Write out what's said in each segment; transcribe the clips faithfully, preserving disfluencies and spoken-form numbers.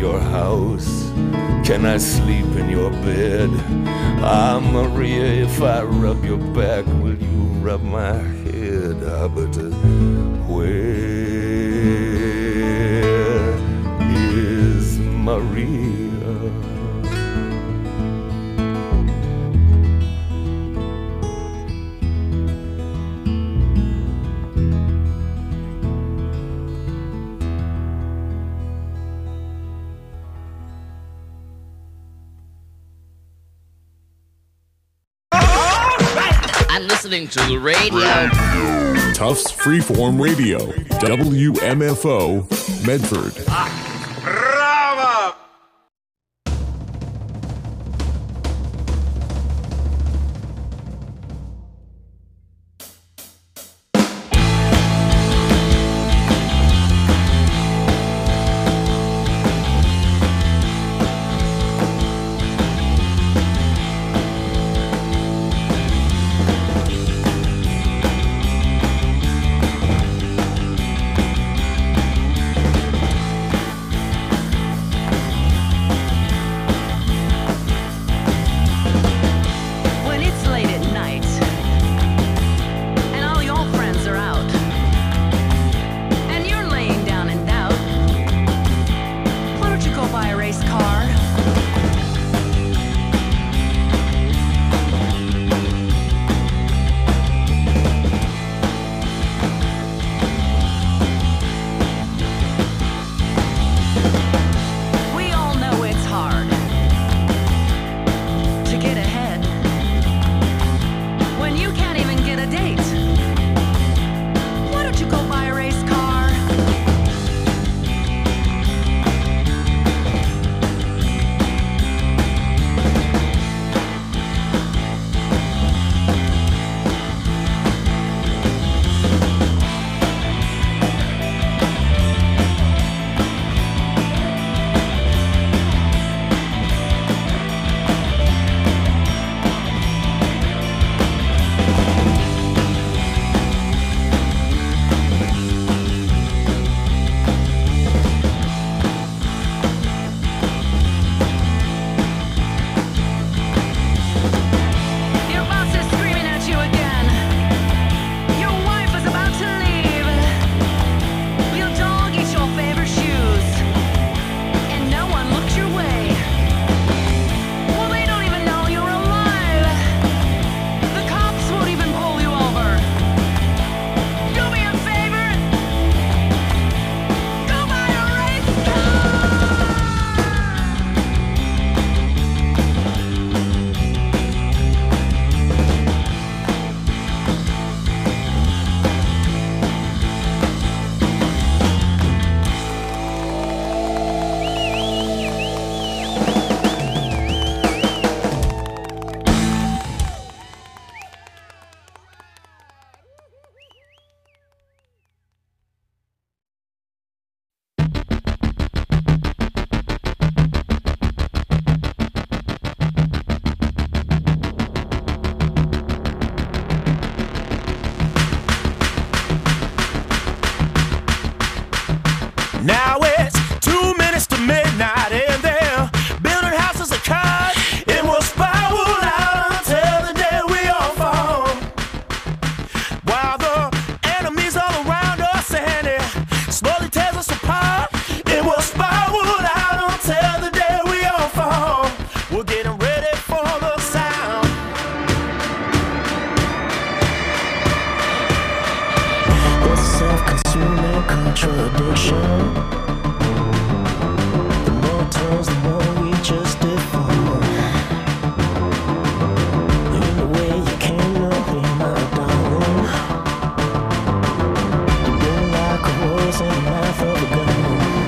your house? Can I sleep in your bed? Ah, Maria, if I rub your back, will you rub my head? Ah, but uh, where is Maria? Listening to the radio. Tufts Freeform Radio, W M F O, Medford. Ah, bravo! Now it's two minutes to midnight and they're building houses of cards. It will spiral out until the day we all fall. While the enemies all around us and it slowly tears us apart. It will spiral out until the day we all fall. We're getting ready for the sound. There's a self-consuming contradiction. The more we just deform. In the way you can't know me, my darling. You bring like a rose in the mouth of a gun.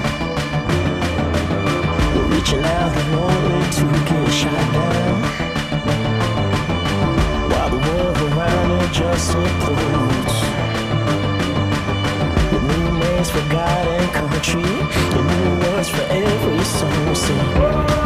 We're reaching out in order to get shot down. While the world around it just implodes. With new names for God and country, and new words for every song we sing.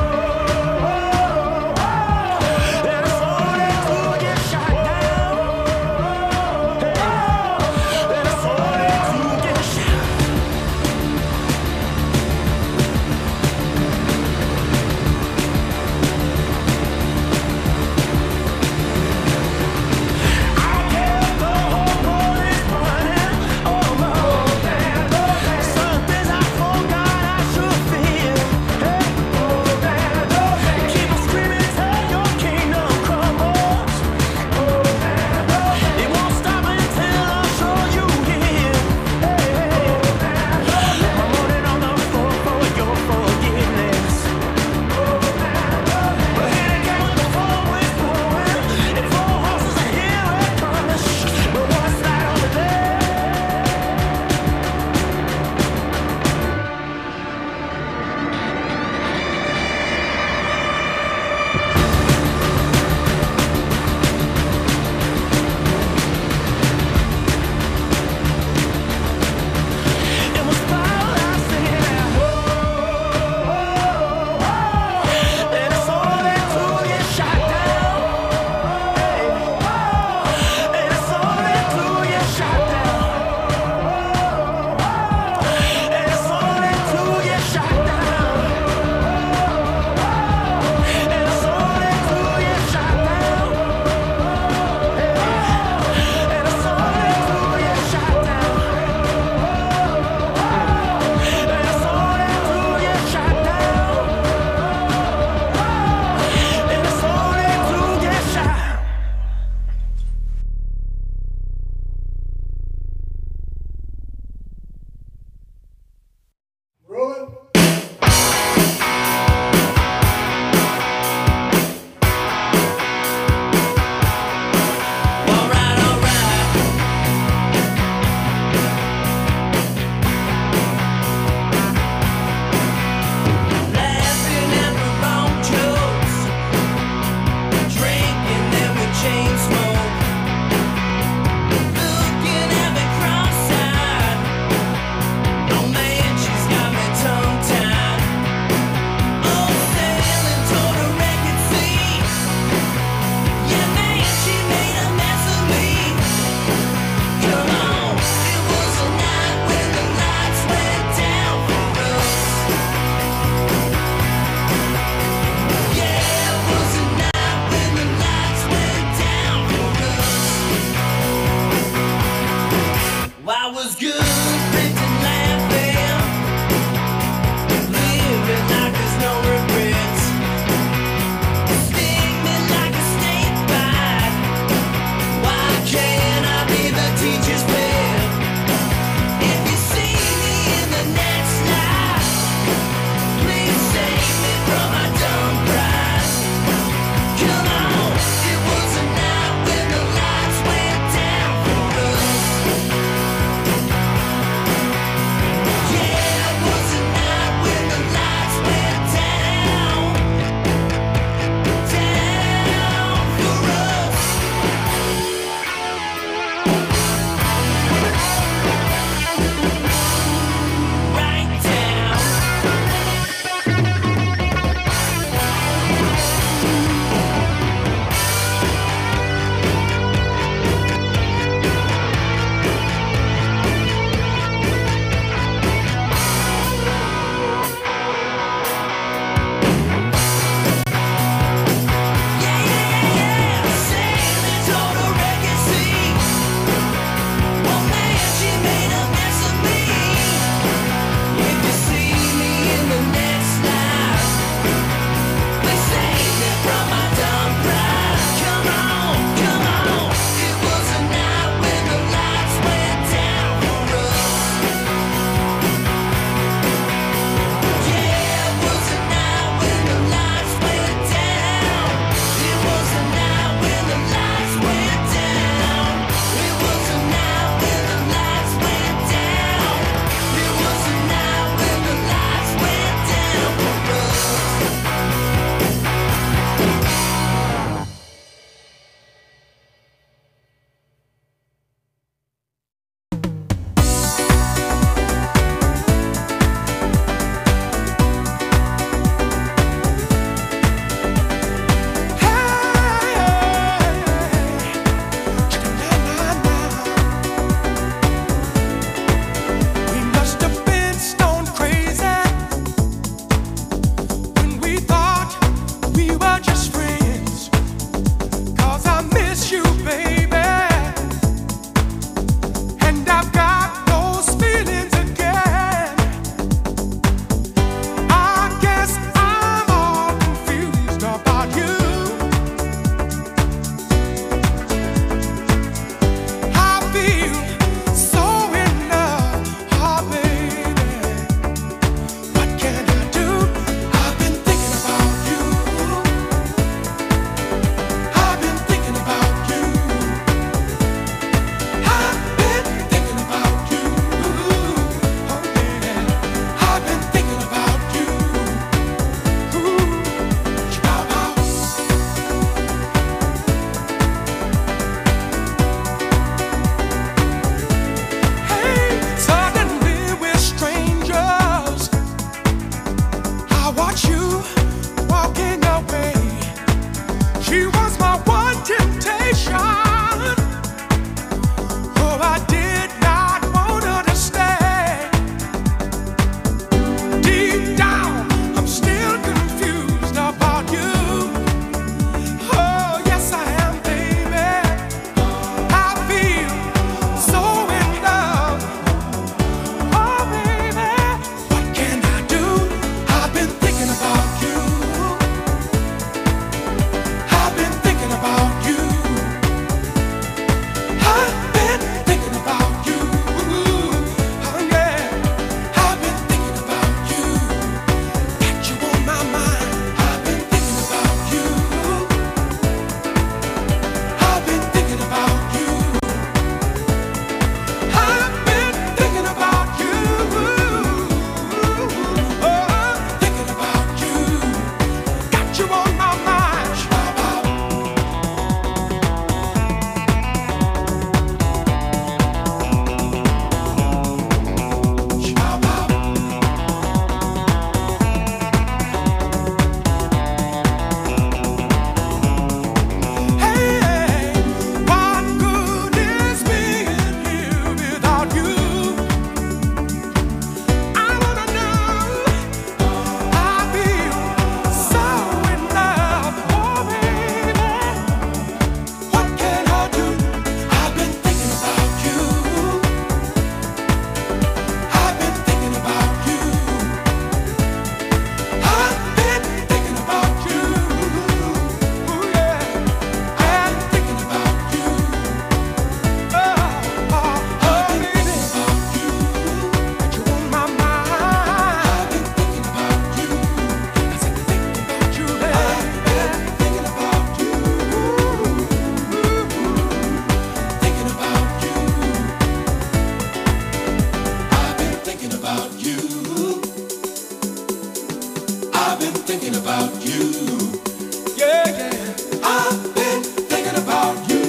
I've been thinking about you. Yeah, yeah. I've been thinking about you.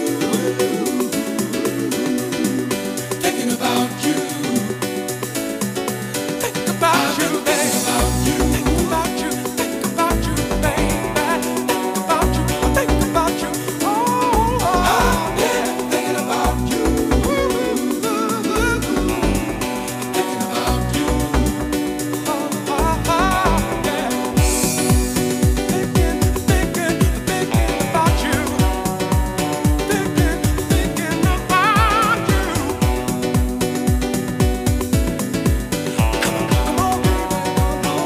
Thinking about you. Think about you, think about you. Think about you, think about you, baby. Think about you, think about you. Oh, I've been thinking about you. Thinking about you. Oh, oh, oh, yeah. Thinking, thinking, thinking about you. Thinking, thinking about you. Come on, come on, baby, come on.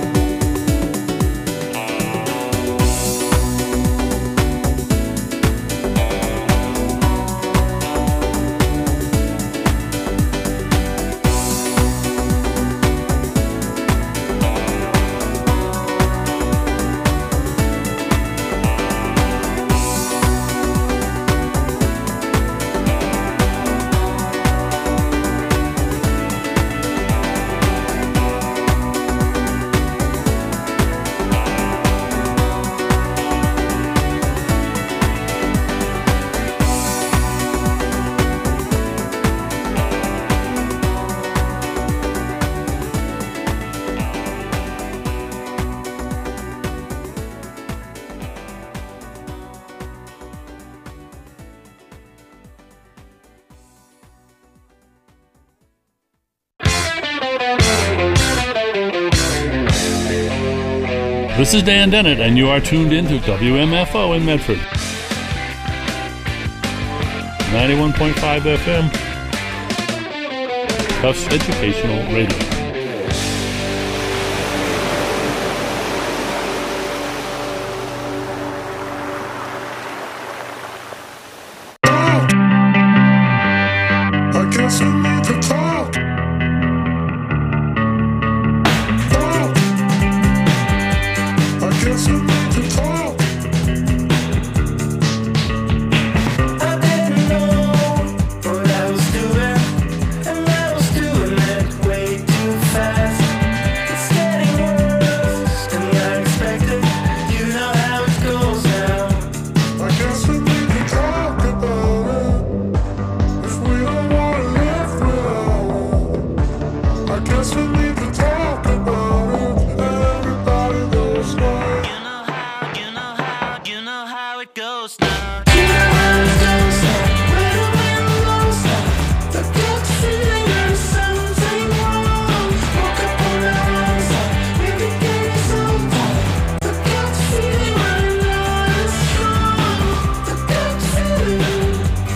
This is Dan Dennett, and you are tuned in to W M F O in Medford. ninety-one point five F M, Tufts Educational Radio. I guess we need to talk. Talk. I guess we need to talk. I didn't know what I was doing, and I was doing it way too fast. It's getting worse than I expected. You know how it goes now. I guess we need to talk about it. If we don't wanna live without it, I guess we need to talk about it. Everybody goes now. You know how, you know how, you know how it goes now. You know how it goes now. Where the wind blows now. The gut feeling there's something wrong. Woke up on the wrong side. We could get it so tight. The gut feeling we're not as strong. The gut feeling.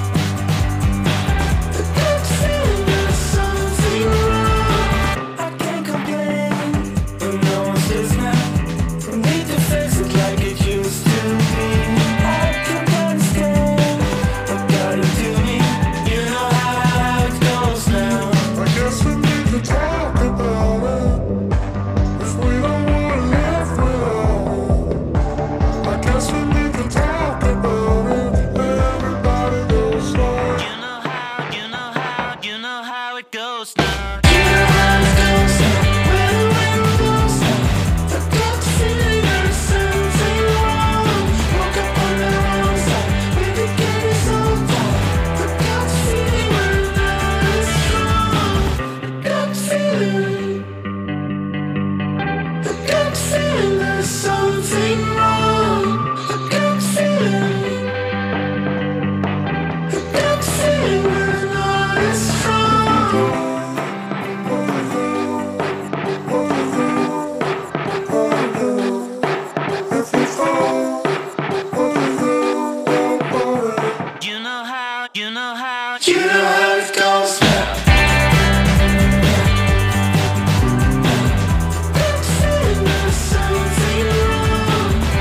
The gut feeling there's something wrong. I can't complain when no one's listening. We need to face it like it used to be. I can't understand what got into me. You know how it goes now. I guess we need to talk about it. If we don't wanna live without it, I guess we need to talk about it. Everybody goes now. You know how, you know how, you know how it goes now. You know how it goes now. Where the wind blows now. The gut feeling there's something wrong. Woke up on the wrong side. We could get it so tight. The gut feeling we're not as strong. The gut feeling. The gut feeling there's something wrong. The gut feeling. The gut feeling we're not as strong. If we fall, what do you do about it? You know how, you know how, you know how it goes now. Gut feeling there's something wrong.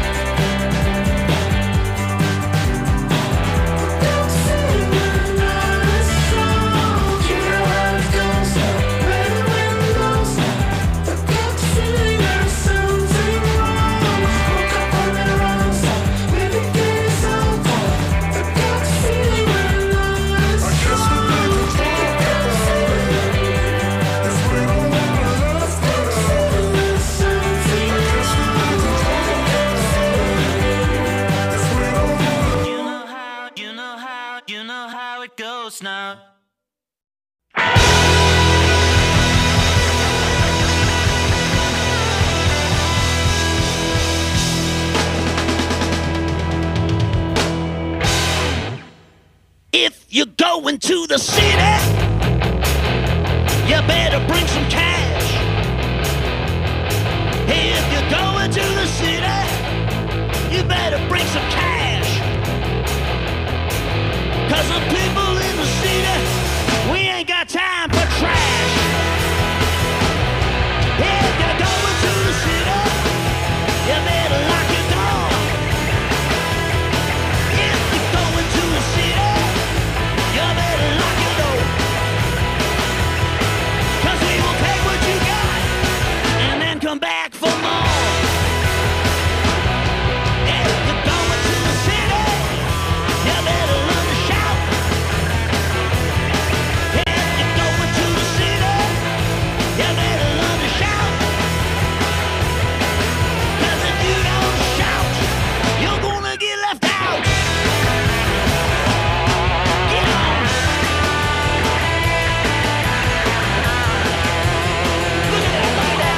going to the city, you better bring some cash. If you're going to the city, you better bring some cash. Cause the people in the city, we ain't got time for trash. If you're going to the city, you better lock your door. If you're going to the city, you better lock your door. Cause we will take what you got and then come back for more. If you're going to the city, you better learn to shout. If you're going to the city, you better learn to shout. Cause if you don't shout, you're gonna get left out. Get on. Look at that right there.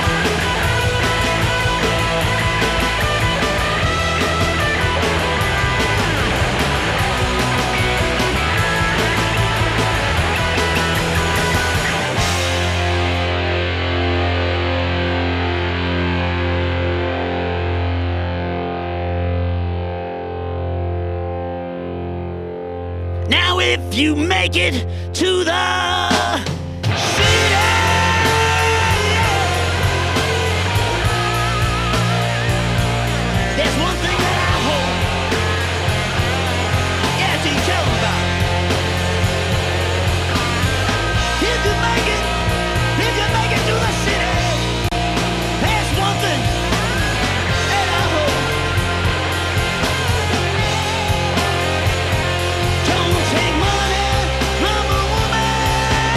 Now if you make it to the city, there's one thing that I hope. Yeah, T, tell them about it. If you make it, if you make it to the city, there's one thing that I hope. Don't take money from a woman.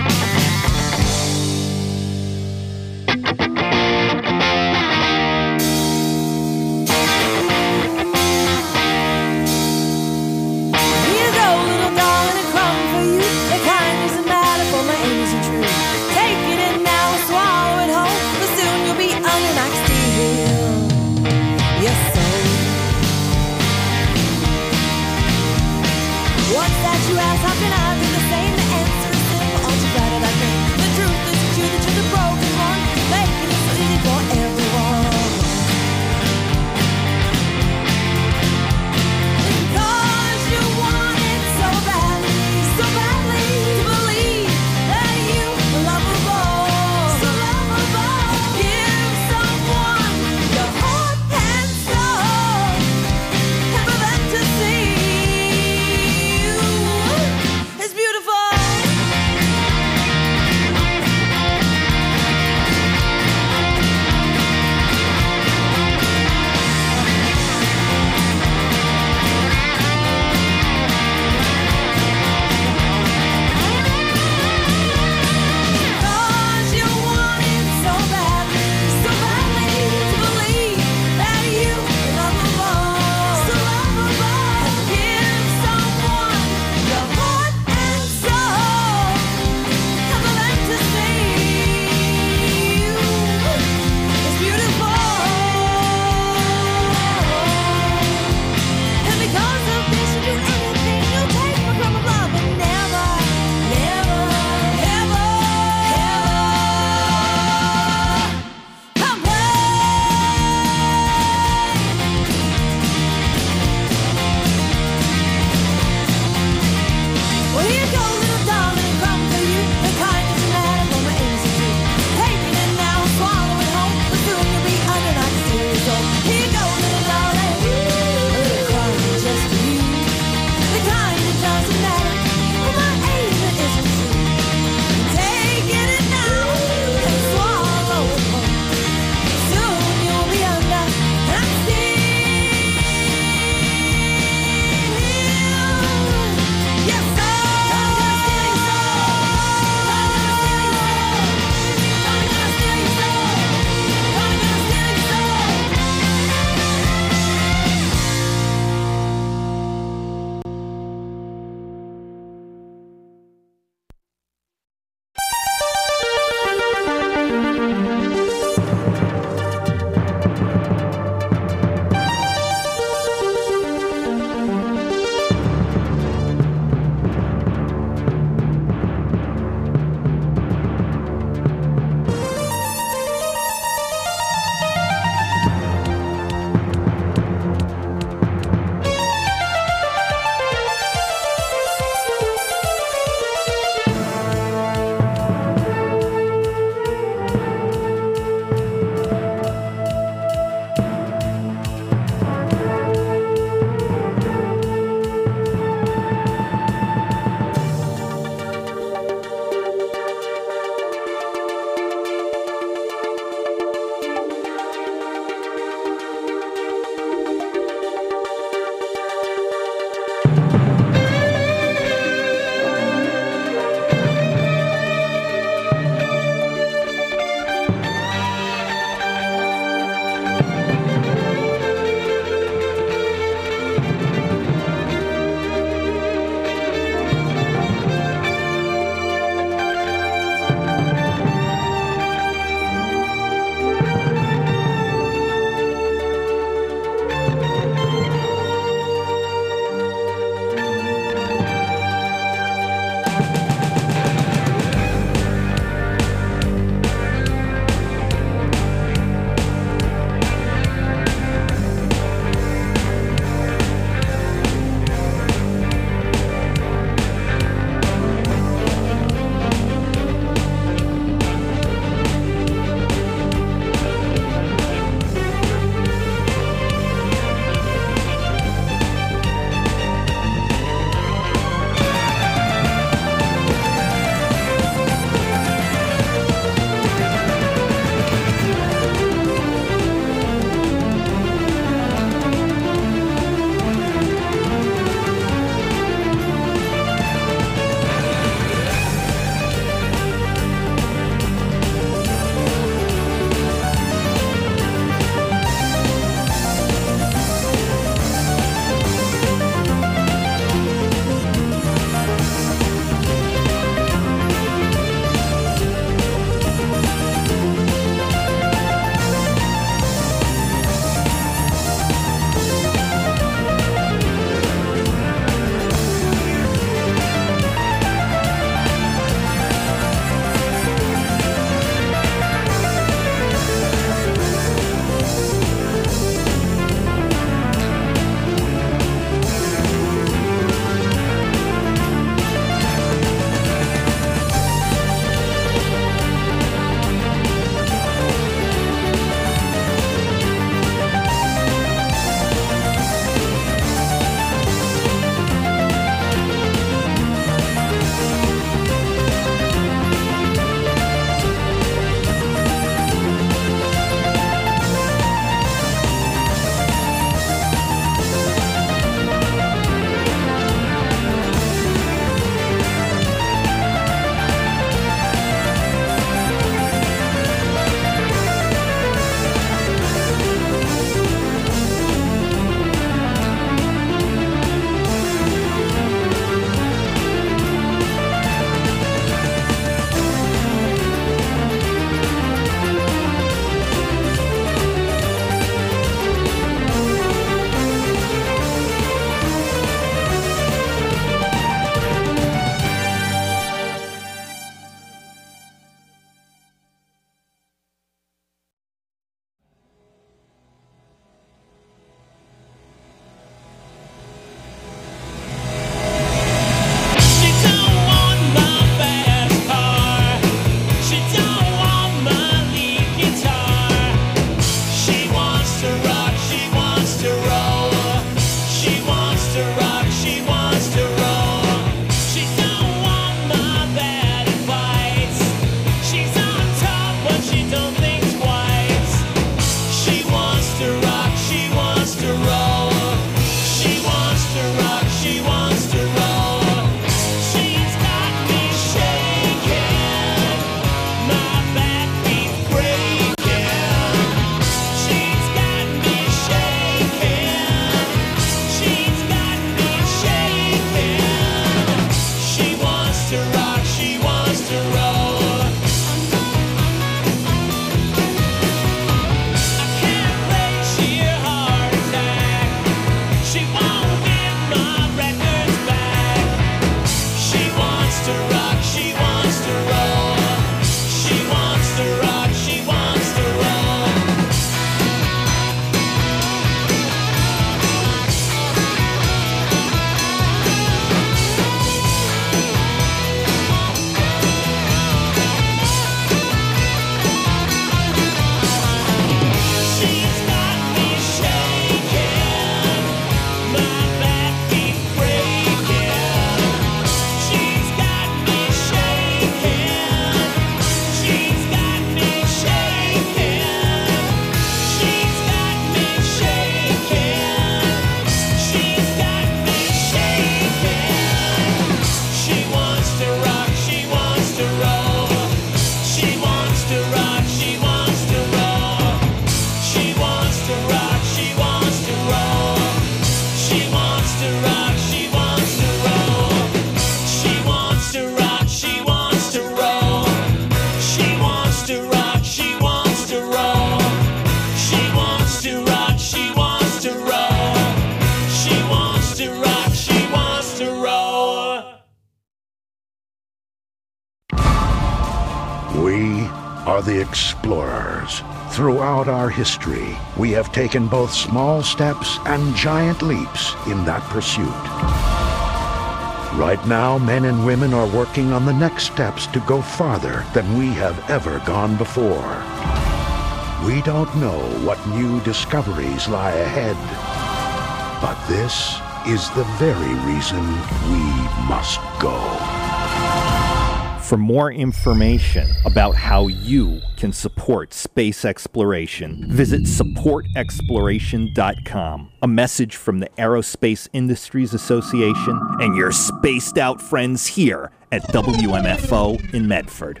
We are the explorers. Throughout our history, we have taken both small steps and giant leaps in that pursuit. Right now, men and women are working on the next steps to go farther than we have ever gone before. We don't know what new discoveries lie ahead, but this is the very reason we must go. For more information about how you can support space exploration, visit support exploration dot com. A message from the Aerospace Industries Association and your spaced out friends here at W M F O in Medford.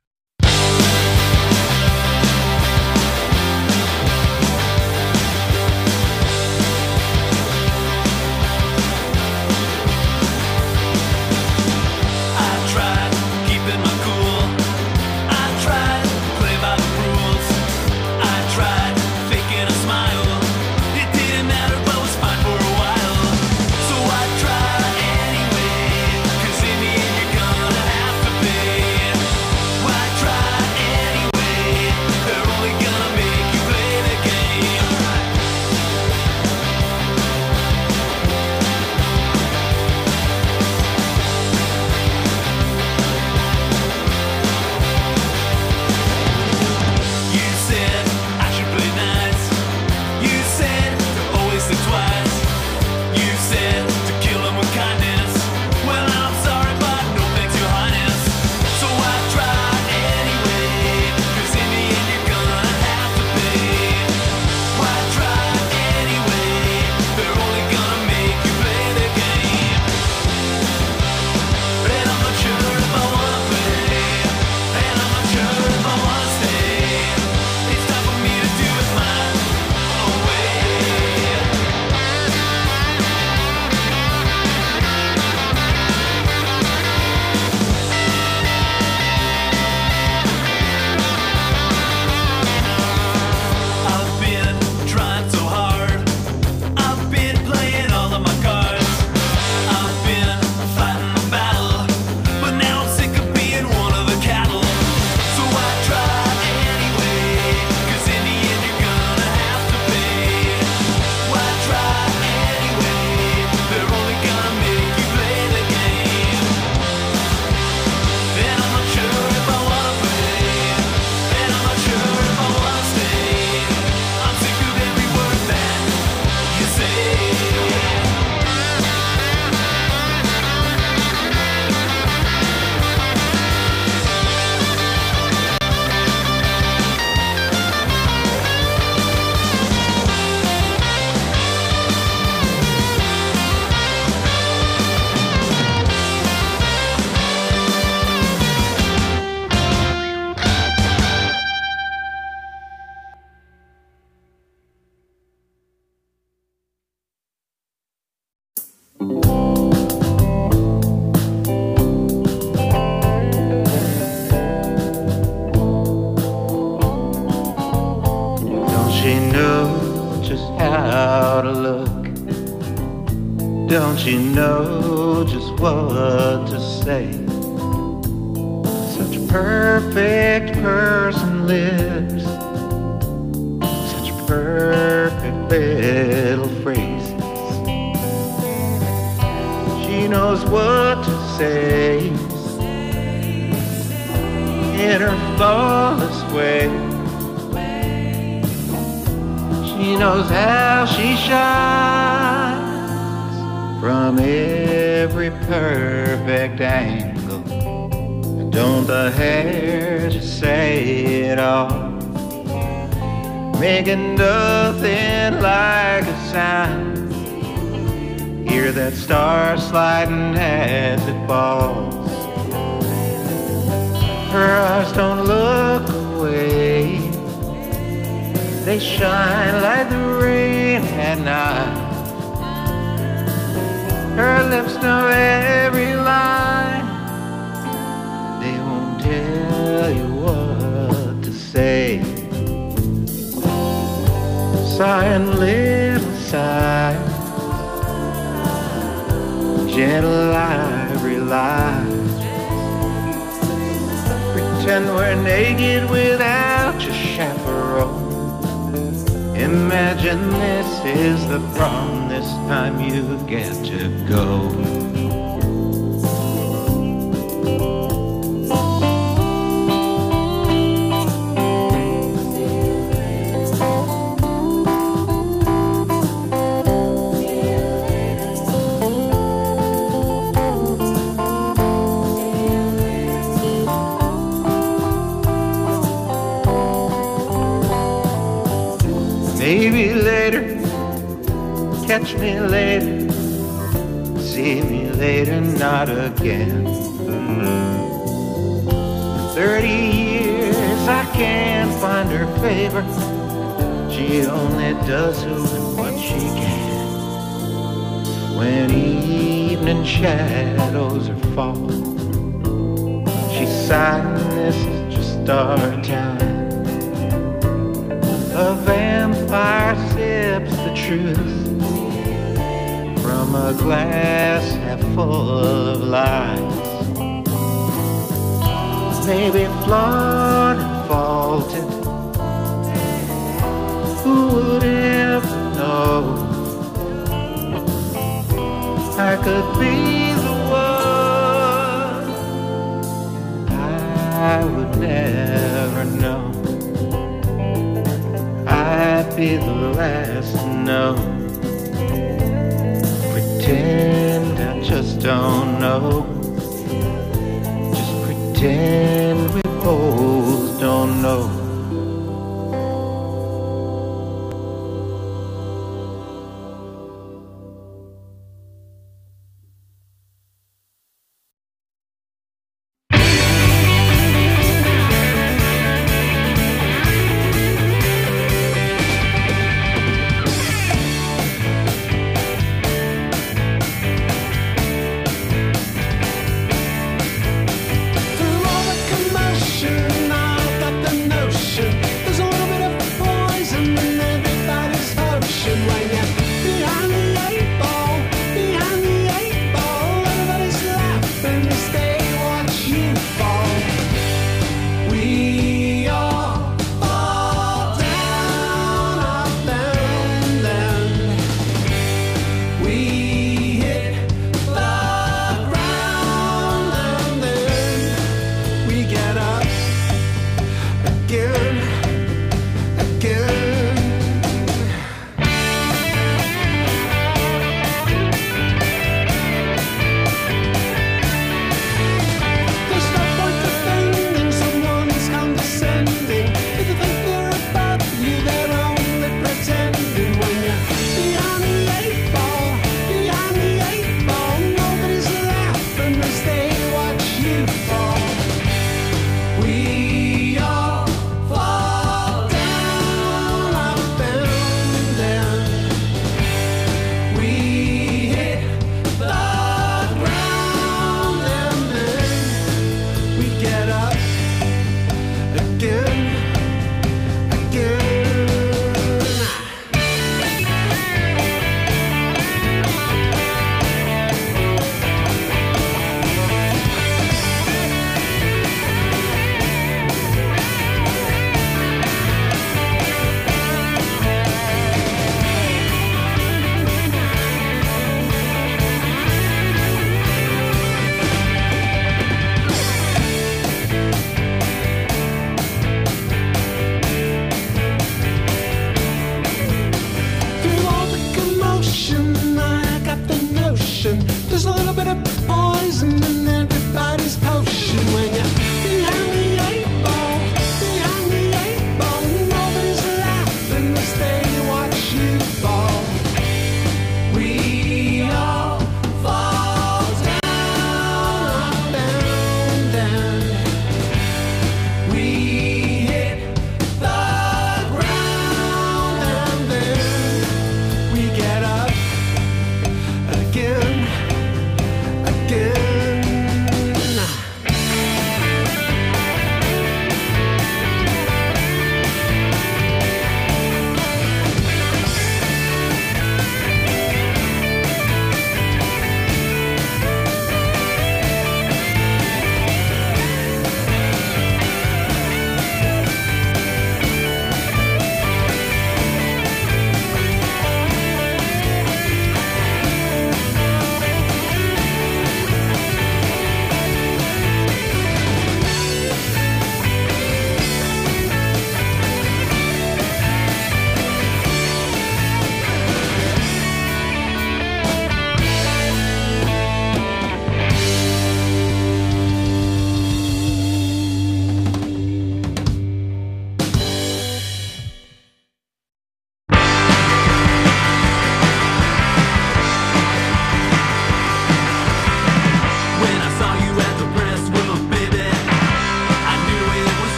Don't you know just what to say? Such perfect person lips, such perfect little phrases. She knows what to say in her flawless way. She knows how she shines from every perfect angle. Don't the hair just say it all, making nothing like a sound. Hear that star sliding as it falls. Her eyes don't look away, they shine like the rain at night. Her lips know every line, they won't tell you what to say. Sighing little sighs, gentle ivory lies, pretend we're naked without your chaperone. Imagine this is the prom, this time you get to go. Maybe later, catch me later, see me later, not again. Thirty years I can't find her favor. She only does who and what she can. When evening shadows are falling, she's sighing, this is just our time. A vampire sips the truth from a glass half full of lies. Maybe flawed and faulted, who would ever know? I could be the one I would never know. I'd be the last to know. Pretend I just don't know. Just pretend we both don't know. Through all the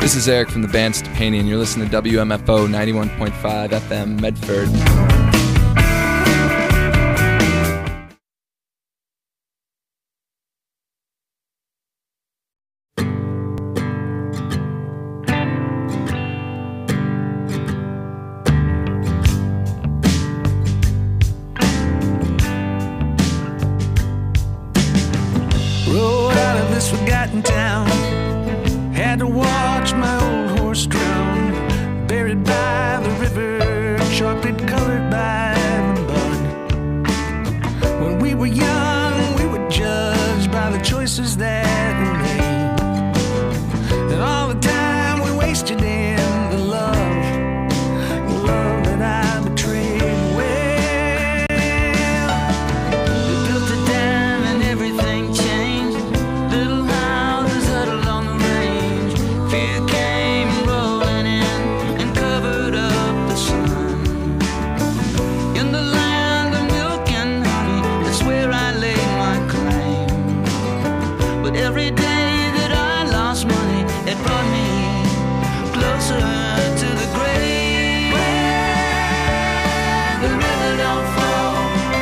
This is Eric from the band Stepanian. You're listening to W M F O ninety-one point five F M Medford. Rode out of this forgotten town. Had to watch my old horse drown, buried by the river, chocolate colored by the bud. When we were young, we were judged by the choices that we made, and all the time we wasted in the love, the love that I betrayed. Well, we built a dam and everything changed. Little houses huddled on the range. Fear came rolling in and covered up the sun. In the land of milk and honey, that's where I laid my claim. But every day that I lost money, it brought me closer to the grave. Where the river don't flow,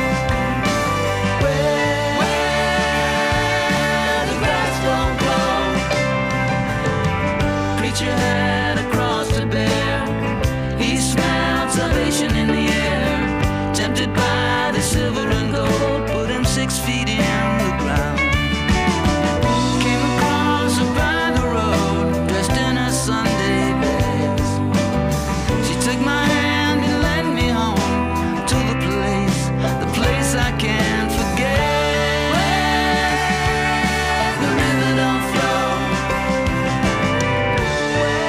where the grass don't grow. Preacher had a cross to bear. He smelled salvation in the air. Tempted by the silver and gold, put him six feet in the ground. Came across her by the road, dressed in her Sunday best. She took my hand and led me home to the place, the place I can't forget. Where the river don't flow, where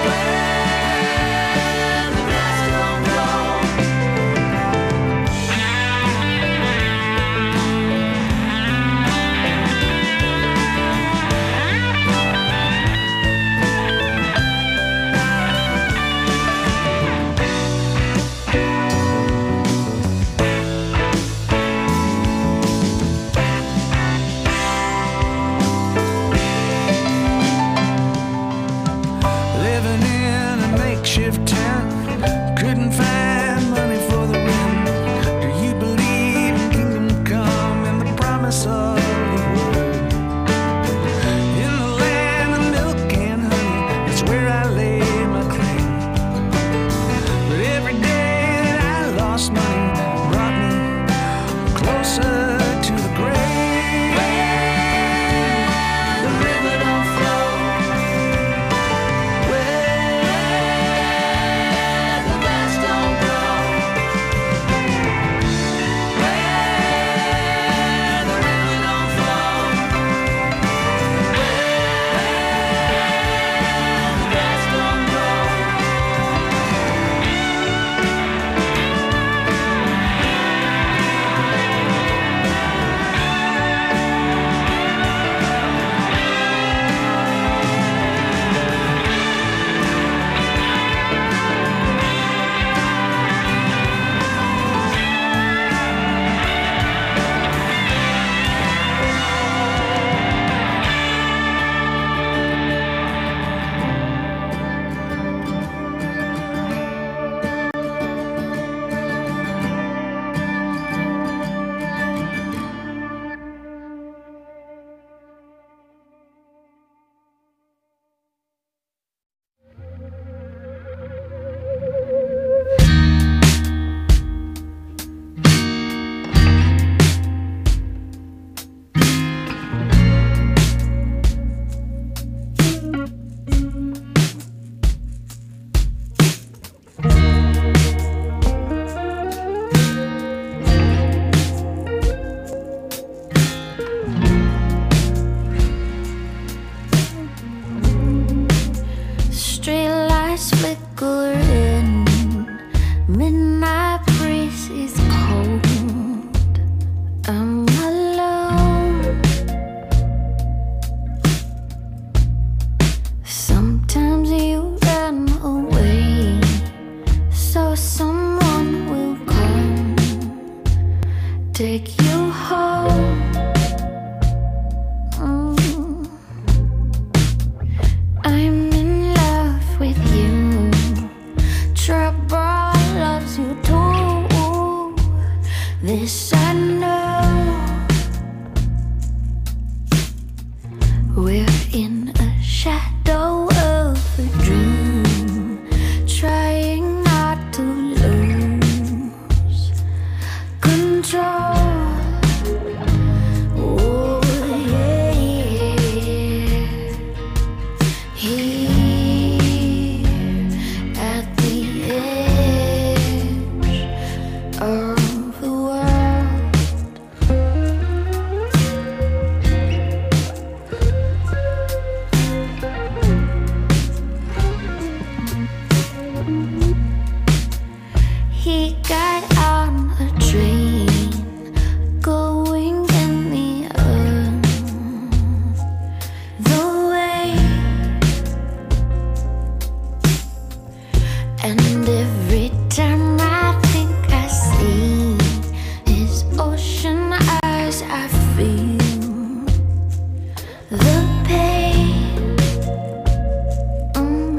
shadow of a dream, trying not to lose control. Oh yeah, here at the edge of the world. He got on a train going in the other way, and every time I think I see his ocean eyes, I feel the pain. Mm.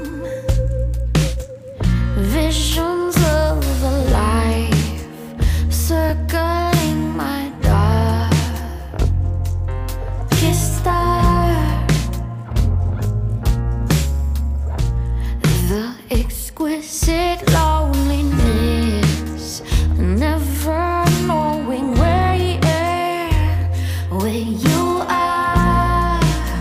Visions of a life circling my darkest star. The exquisite loneliness, never knowing where you are, where you are.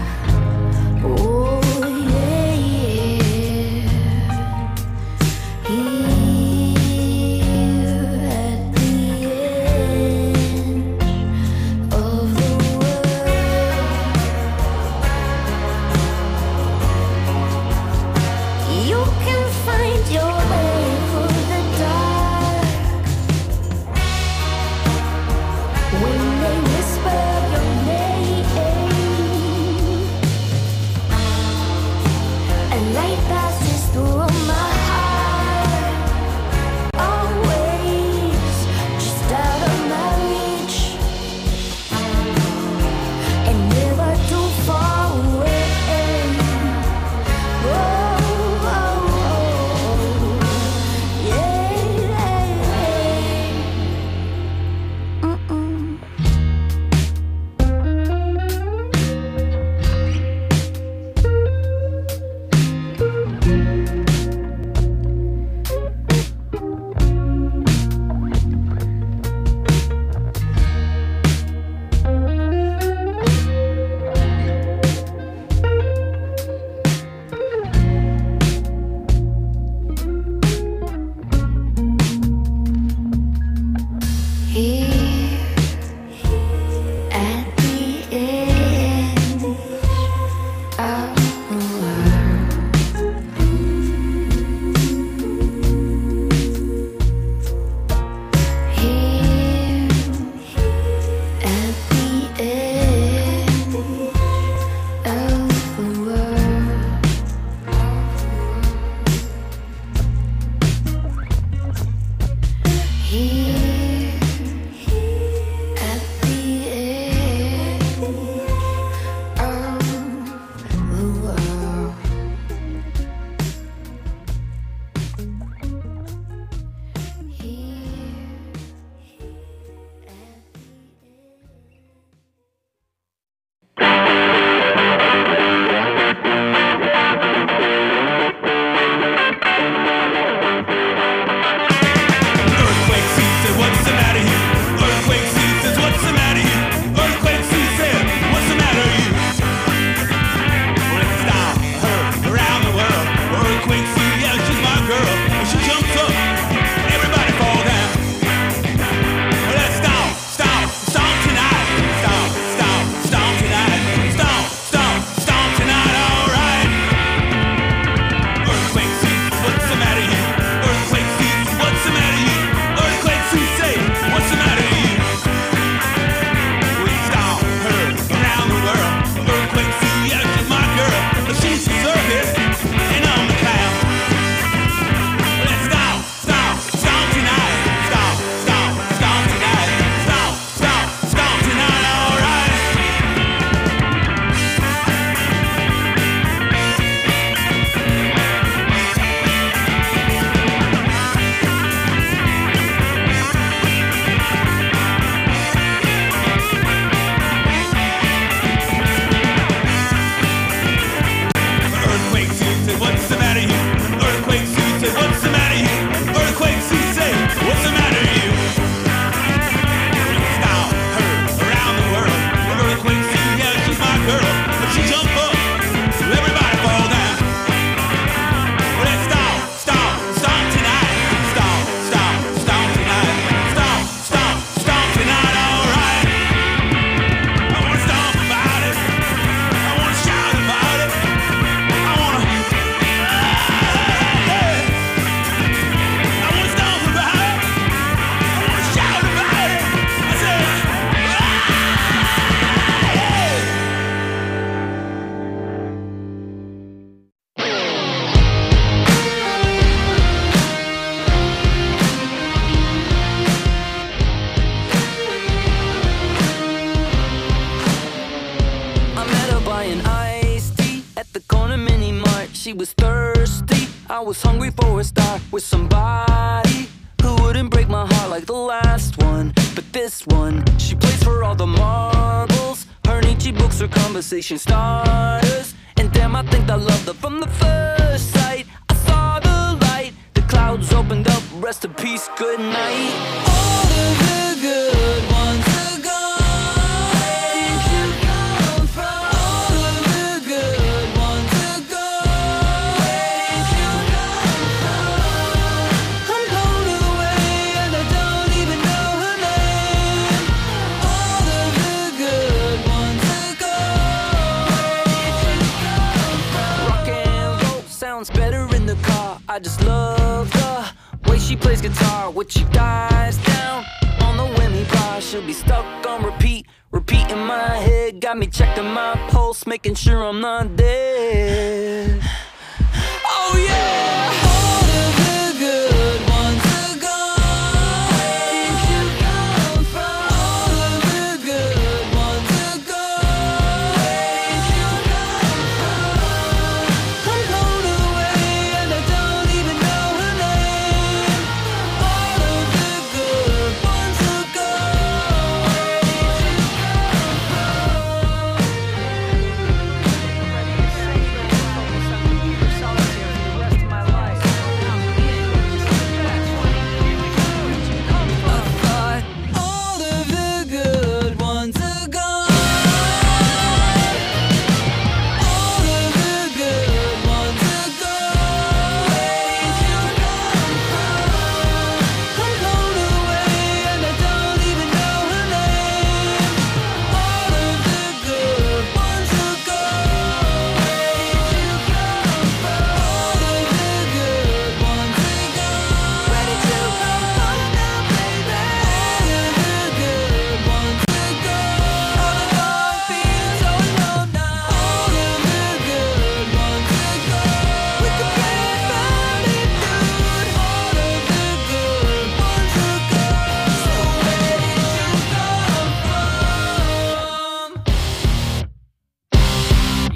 buying iced tea at the corner mini mart. She was thirsty, I was hungry for a star with somebody who wouldn't break my heart like the last one. But this one, she plays for all the marbles. Her Nietzsche books are conversation starters. And damn, I think I loved her from the first sight. I saw the light, the clouds opened up, rest in peace, good night. All of the good ones are gone. Where did you come from? All of the good ones are gone. Where did you come from? I'm blown away and I don't even know her name. All of the good ones are gone. Where did you come from? Rock and roll sounds better in the car. I just love the way she plays guitar. When she dies down on the Wemmy bar, she'll be stuck on repeat, repeat in my head. Got me checking my pulse, making sure I'm not dead. Oh yeah.